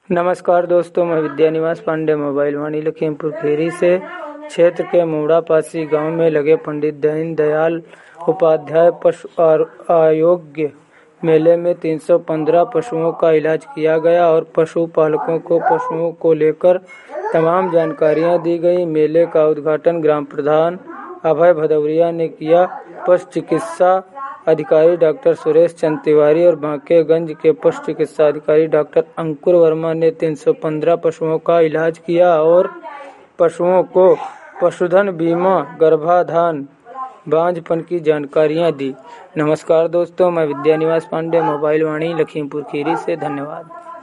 नमस्कार दोस्तों, मैं विद्यानिवास पांडे मोबाइल वाणी लखीमपुर खीरी से क्षेत्र के मुड़ापासी गांव में लगे पंडित दीनदयाल उपाध्याय पशु आरोग्य मेले में 315 पशुओं का इलाज किया गया और पशुपालकों को पशुओं को लेकर तमाम जानकारियां दी गई। मेले का उद्घाटन ग्राम प्रधान अभय भदौरिया ने किया। पशु चिकित्सा अधिकारी डॉक्टर सुरेश चंद्र तिवारी और बांकेगंज के पशु चिकित्सा अधिकारी डॉक्टर अंकुर वर्मा ने 315 पशुओं का इलाज किया और पशुओं को पशुधन बीमा, गर्भाधान, बांझपन की जानकारियां दी। नमस्कार दोस्तों, मैं विद्यानिवास पांडे मोबाइल वाणी लखीमपुर खीरी से। धन्यवाद।